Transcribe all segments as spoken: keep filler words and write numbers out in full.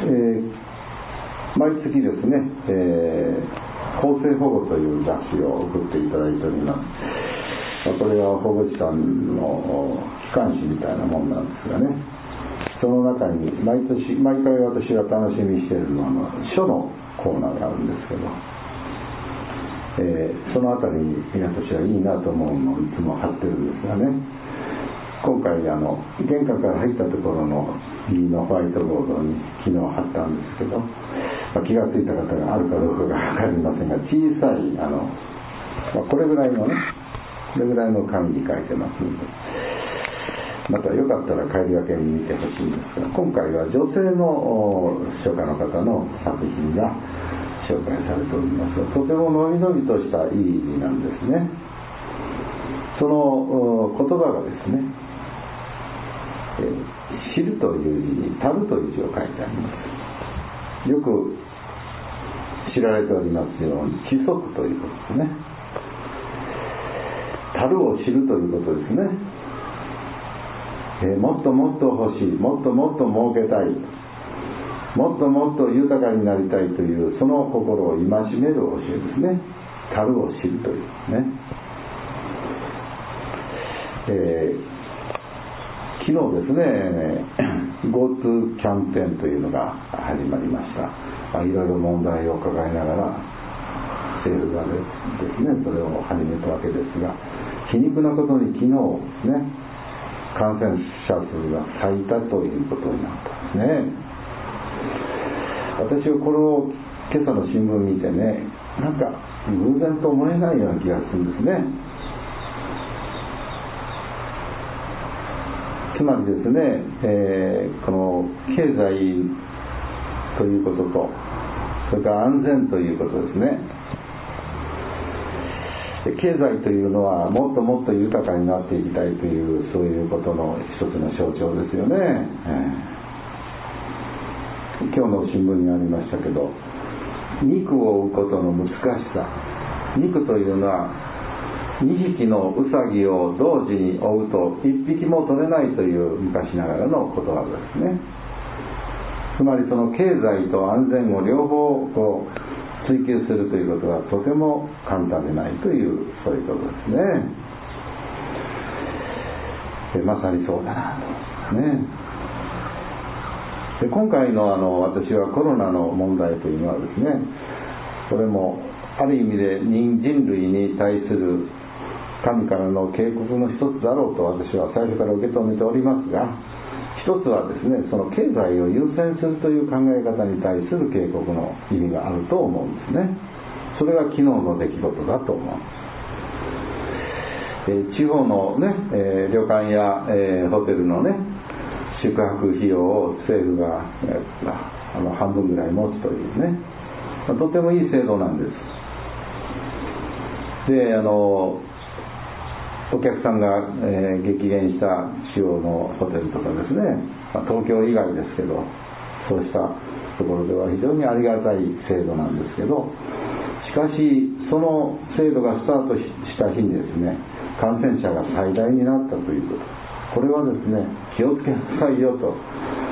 えー、毎月ですね、えー、厚生保護という雑誌を送っていただいております。これは保護士さんの機関誌みたいなもんなんですがね、その中に毎年毎回私が楽しみにしているのは書のコーナーがあるんですけど、えー、そのあたりに私はいいなと思うのをいつも貼ってるんですがね、今回あの玄関から入ったところの右のホワイトボードに昨日貼ったんですけど、まあ、気がついた方があるかどうかが分かりませんが、小さいあの、まあ、これぐらいのねこれぐらいの紙に書いてますので、またよかったら帰りがけに見てほしいんですが、今回は女性の書家の方の作品が紹介されておりますが、とてものびのびとしたいい字なんですね。その言葉がですね、えー、知るという字に足るという字を書いてあります。よく知られておりますように知足ということですね。足るを知るということですね。えー、もっともっと欲しい、もっともっと儲けたい、もっともっと豊かになりたいというその心を戒める教えですね。足るを知るというね。えー、昨日ですね GoTo キャンペーンというのが始まりました。まあ、いろいろ問題を抱えながら政府がですねそれを始めたわけですが、皮肉なことに昨日ですね感染者数が最多ということになったんですね。私はこれを今朝の新聞見てね、なんか偶然と思えないような気がするんですね。つまりですね、えー、この経済ということと、それから安全ということですね。経済というのはもっともっと豊かになっていきたいというそういうことの一つの象徴ですよね。えー、今日の新聞にありましたけど、肉を追うことの難しさ、肉というのはにひきのウサギを同時に追うといっぴきも取れないという昔ながらの言葉ですね。つまりその経済と安全を両方こう追求するということはとても簡単でないというそういうことですね。でまさにそうだなとね。で今回のあの私はコロナの問題というのはですね、これもある意味で人類に対する神からの警告の一つだろうと私は最初から受け止めておりますが、一つはですね、その経済を優先するという考え方に対する警告の意味があると思うんですね。それが昨日の出来事だと思うんです。えー、地方のね、えー、旅館や、えー、ホテルのね宿泊費用を政府が、えー、あの半分ぐらい持つというね、まあ、とてもいい制度なんです。で、あのお客さんが、えー、激減した地方のホテルとかですね、まあ、東京以外ですけど、そうしたところでは非常にありがたい制度なんですけど、しかしその制度がスタートした日にですね、感染者が最大になったということ、これはですね、気をつけなさいよと、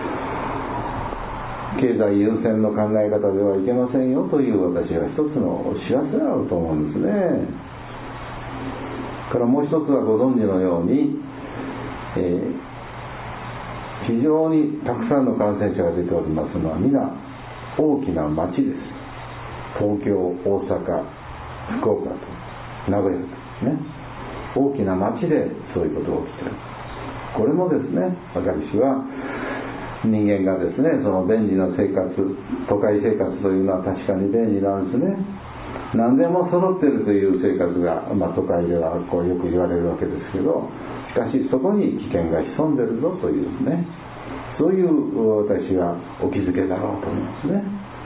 経済優先の考え方ではいけませんよという私は一つのお知らせがあると思うんですね。からもう一つはご存知のように、えー、非常にたくさんの感染者が出ておりますのは皆大きな町です。東京、大阪、福岡と名古屋とね、大きな町でそういうことが起きている。これもですね、私は人間がですね、その便利な生活、都会生活というのは確かに便利なんですね。何でも揃っているという生活が、まあ、都会ではこうよく言われるわけですけど、しかしそこに危険が潜んでいるぞというね、そういう私はお気づけだろうと思いますね。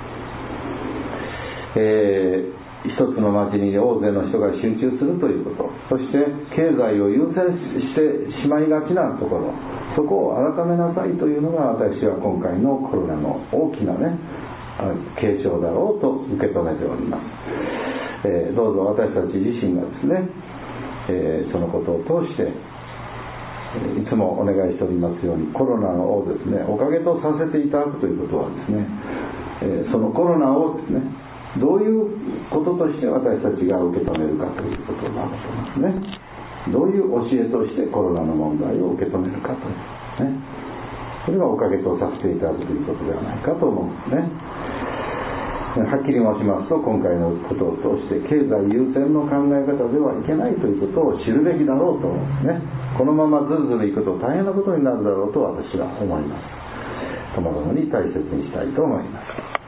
えー、一つの町に大勢の人が集中するということ、そして経済を優先してしまいがちなところ、そこを改めなさいというのが私は今回のコロナの大きなね警鐘だろうと受け止めております。えー、どうぞ私たち自身がですね、えー、そのことを通していつもお願いしておりますように、コロナをですねおかげとさせていただくということはですね、えー、そのコロナをですねどういうこととして私たちが受け止めるかということになると思いますね。どういう教えとしてコロナの問題を受け止めるかというね、それがおかげとさせていただくということではないかと思うんですね。はっきり申しますと、今回のことを通して経済優先の考え方ではいけないということを知るべきだろうと思うんですね。このままずるずるいくと大変なことになるだろうと私は思います。ともどもに大切にしたいと思います。